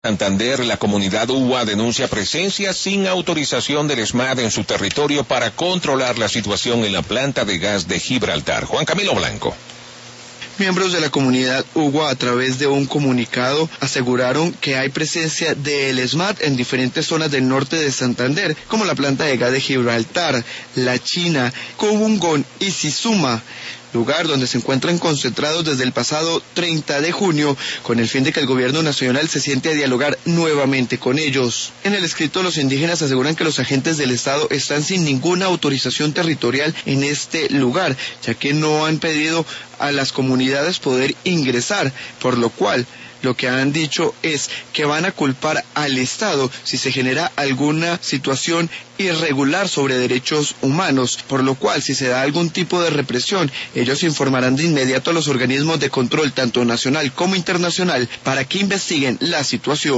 Santander, la comunidad UWA denuncia presencia sin autorización del ESMAD en su territorio para controlar la situación en la planta de gas de Gibraltar. Juan Camilo Blanco. Miembros de la comunidad UWA, a través de un comunicado, aseguraron que hay presencia del ESMAD en diferentes zonas del norte de Santander, como la planta de gas de Gibraltar, La China, Cobungón y Sisuma, lugar donde se encuentran concentrados desde el pasado 30 de junio, con el fin de que el gobierno nacional se siente a dialogar nuevamente con ellos. En el escrito, los indígenas aseguran que los agentes del Estado están sin ninguna autorización territorial en este lugar, ya que no han pedido a las comunidades poder ingresar, por lo cual lo que han dicho es que van a culpar al Estado si se genera alguna situación irregular sobre derechos humanos, por lo cual si se da algún tipo de represión, ellos informarán de inmediato a los organismos de control, tanto nacional como internacional, para que investiguen la situación.